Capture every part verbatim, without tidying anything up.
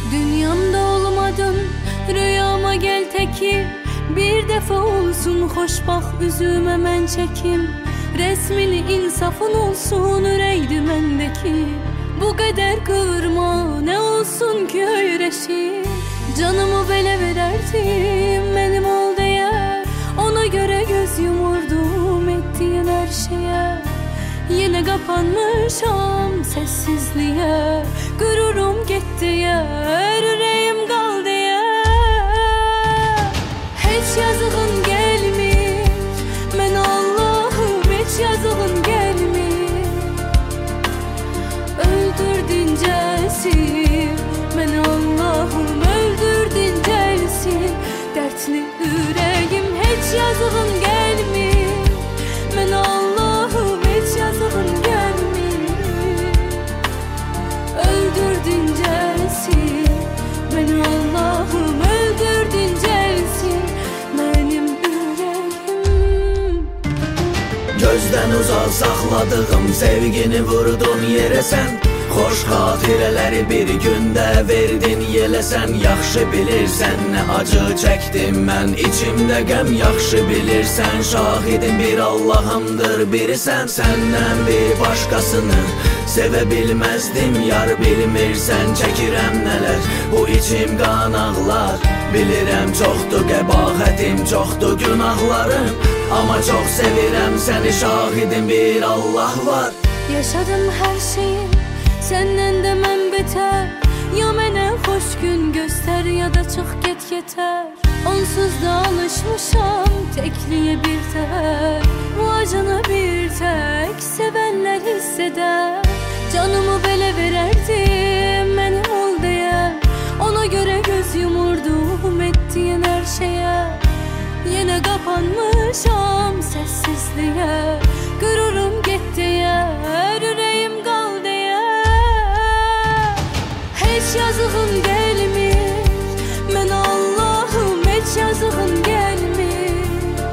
Dünyamda olmadın, rüyama gel teki. Bir defa olsun hoş bak üzüme men çekim. Resmini insafın olsun üreydi mendeki. Bu kadar kıvırma ne olsun ki öğreşim. Canımı bele vererdim benim ol diye. Ona göre göz yumurdum ettiğin her şeye. Yine kapanmışam sessizliğe. Gururum gitti ya, yüreğim kaldı ya. Hiç yazığın gelmir, men Allah'ım hiç yazığın gelmir. Öldürdün celsin, men Allah'ım öldürdün celsin. Dertli yüreğim hiç yazığın gelmir, men Allah'ım hiç yazığın gelmir. Öldürdün celsin, men Allah'ım öldürdün celsin. Benim yüreğim. Gözden uzak sakladığım sevgini vurdun yere sen. Xoş xatirələri bir gündə verdin yeləsən. Yaxşı bilirsən nə acı çəkdim mən içimdə qəm. Yaxşı bilirsən şahidim bir Allahımdır birisən. Səndən bir başqasını sevə bilməzdim yar, bilmirsən çəkirəm nələr. Bu içim qan ağlar, bilirəm çoxdur qəbahətim, çoxdur günahlarım. Amma çox sevirəm səni şahidim bir Allah var. Yaşadım her şeyi senden de mən beter. Ya mənə xoş gün göster ya da çıx get yeter. Onsuz da alışmışam tekliye bir tek. Bu acını bir tek sevenler hisseder. Canımı bele vererdim benim ol diye. Ona göre göz yumurdum ettiğin her şeye. Yine kapanmışam sessizliğe. Gururum gitti ya, yüreğim kaldı ya. Hiç yazığın gelmir, men Allah'ım hiç yazığın gelmir.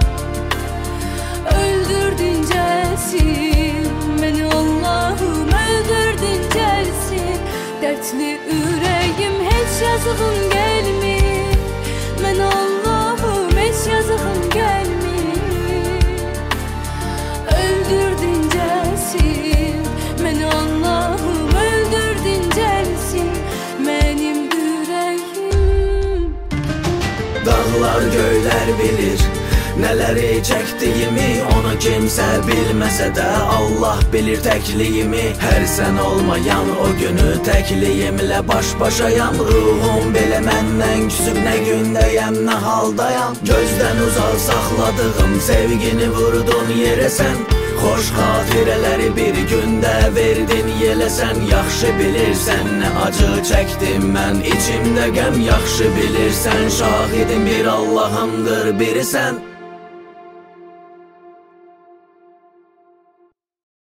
Öldürdün celsin, beni Allah'ım öldürdün celsin. Dertli yüreğim hiç yazığın gelmir, men Allah'ım hiç yazığın gelmir. Öldürdün celsin, beni Allah'ım öldürdün celsin. Benim yüreğim. Dağlar göylər bilir nələri çəkdiyimi. Onu kimsə bilməsə də Allah bilir təkliyimi. Hər sən olmayan o günü təkliyimlə baş başayam. Ruhum belə məndən küsüb nə gündəyəm nə haldayam. Gözdən uzaq saxladığım sevgini vurdun yerə sən. Xoş xatirələri bir gündə verdin yeləsən. Yaxşı bilirsən nə acı çəkdim mən içimdə qəm. Yaxşı bilirsən şahidim bir Allahımdır birisən.